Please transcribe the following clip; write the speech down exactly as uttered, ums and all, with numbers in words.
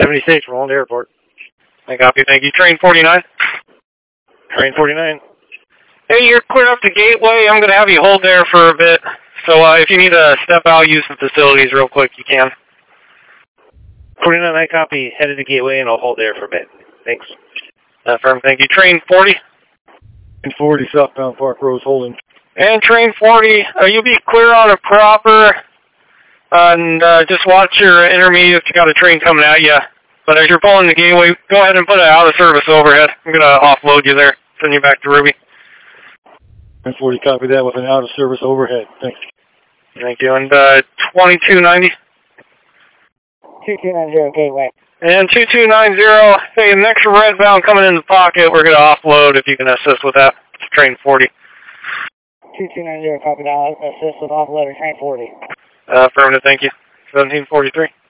seventy-six, rolling to airport. I copy, thank you. Train forty-nine. Train forty-nine. Hey, you're clear up the gateway. I'm going to have you hold there for a bit. So uh, if you need to step out, use the facilities real quick, you can. forty-nine, I copy. Headed to gateway, and I'll hold there for a bit. Thanks. Uh, firm, thank you. Train forty. Train forty, southbound Park Rose, holding. And Train forty, uh, you'll be clear on a proper, and uh, just watch your intermediate. You got a train coming at you. But as you're pulling the gateway, go ahead and put an out-of-service overhead. I'm going to offload you there, send you back to Ruby. Train forty, copy that with an out-of-service overhead. Thanks. Thank you. And uh, twenty-two ninety. twenty-two ninety, gateway. And two two nine zero, hey, next redbound coming in the pocket, we're going to offload if you can assist with that. It's Train forty. two two nine zero, copy that. Assist with offload of Train forty. Uh, affirmative, thank you. seventeen forty-three.